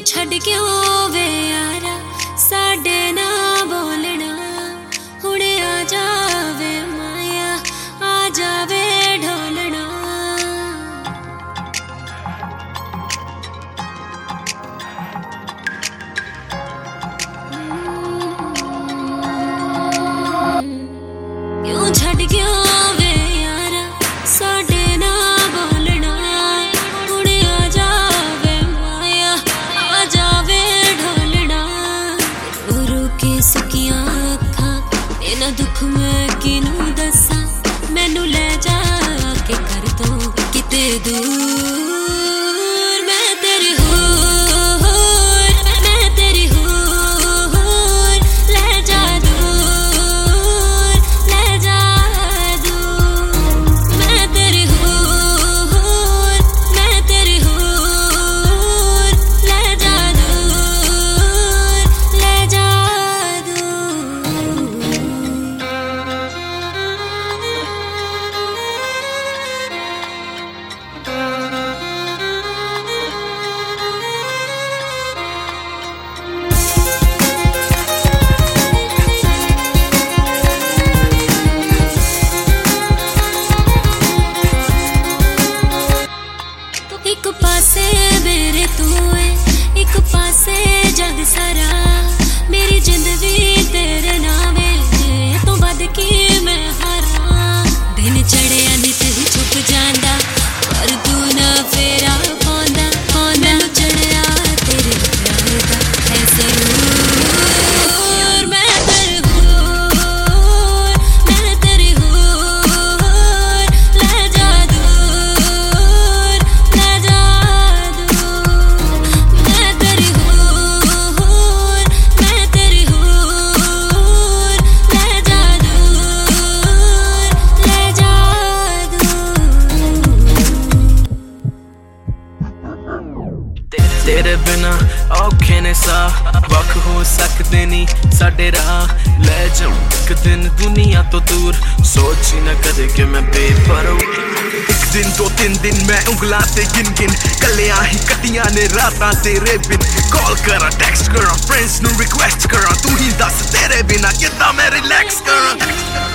छड़ क्यों वे यारा साडे ना बोलना हुणे आ जावे माया आ जावे ढोलना। क्यों छड़ क्यों वे यारा साडे ना बोलना हुणे आ जावे माया आ जावे ढोलना। रो रो के सुकियां अखां इन्हां दुख मैं किनू दसां मैनू ले जा के कर दो किते दूर मैं तेरी होर मैं तेरी होर ले जा दूर ले जा दूर मैं तेरी होर मैं तेरी होर ले जा दूर ले जा दूर। एक पासे मेरे तू है एक पासे जग सारा मेरी जिंदगी तेरे नाम है तो बद की मैं हारा। दिन चढ़िया नित ही चुप जांदा पर तू ना फेरा पांदा पांदा चढ़िया तेरे प्यार दा है जरूर मैं तेरी होर मैं तेरी होर ले जा दूर ले जा दूर मैं तेरी होर मैं तेरी होर ले जा दूर ले जा दूर। तेरे बिना औखे ने सा वख हो सकते नहीं साडे राह ले जाऊं एक दिन दुनिया तो दूर सोची न कदे कि मैं बेपरवाह। एक दिन दो तीन दिन मैं उंगलां ते गिन गिन कलियां ही कटियां ने रातां तेरे बिन कॉल करा टेक्स्ट करा फ्रेंड्स नू रिक्वेस्ट करा तू ही दस तेरे बिना किद्दां मैं रिलैक्स करा।